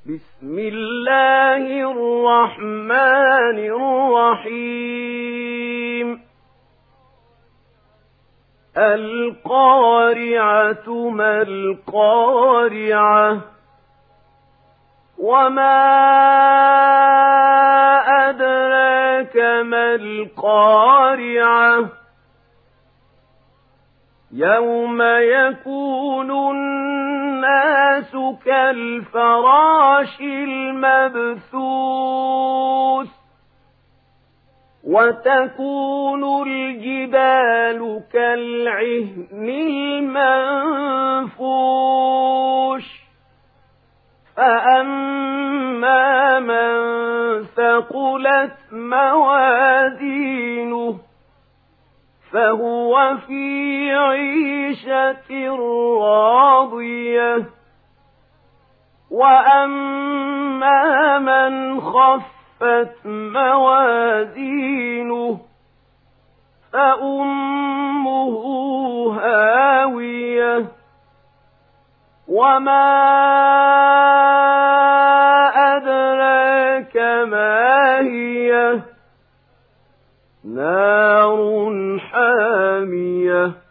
بسم الله الرحمن الرحيم القارعة ما القارعة وما أدراك ما القارعة يوم يكون الناس كالفراش المبثوث وتكون الجبال كالعهن المنفوش فأما من ثقلت موازينه فهو في عيشة راضية وأما من خفت موازينه فأمه هاوية وما أدراك ما هي نار حامية